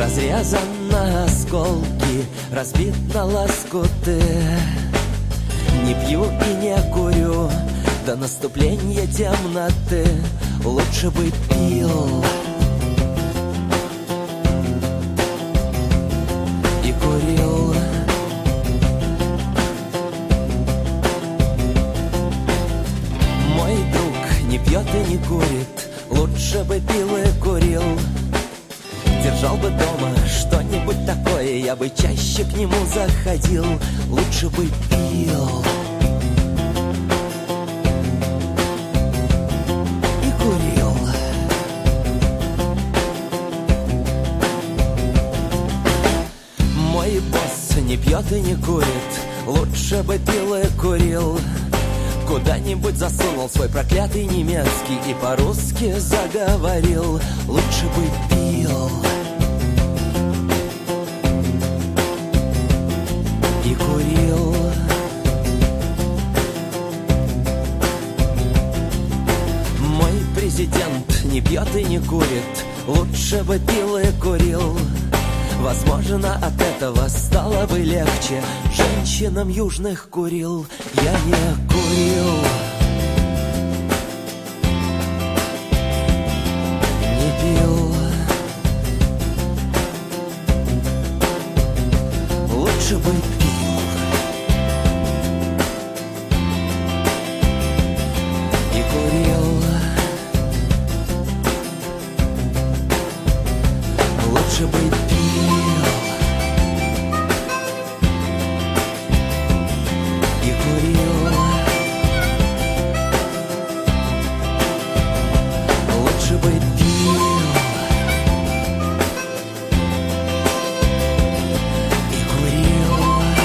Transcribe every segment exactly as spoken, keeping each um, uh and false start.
разрезан на осколки, разбит на лоскуты. Не пью и не курю до наступления темноты. Лучше бы пил и курил. Мой друг не пьет и не курит, лучше бы пил и курил. Держал бы дома что-нибудь такое, я бы чаще к нему заходил. Лучше бы пил и курил. Мой босс не пьет и не курит, лучше бы пил и курил. Куда-нибудь засунул свой проклятый немецкий и по-русски заговорил. Лучше бы пил и курил. Мой президент не пьет и не курит, лучше бы пил и курил. Возможно, от этого стало бы легче. Женщинам южных курил, я не курил. Не пил. Лучше бы пил и курил. Лучше бы пил и курил. Лучше бы пил и курил.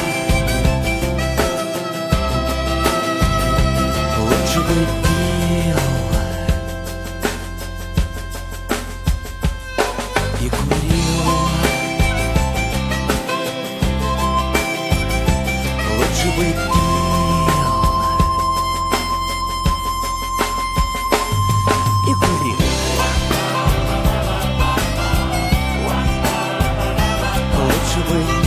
Лучше бы пил и курил. Лучше бы пил и курил. Лучше бы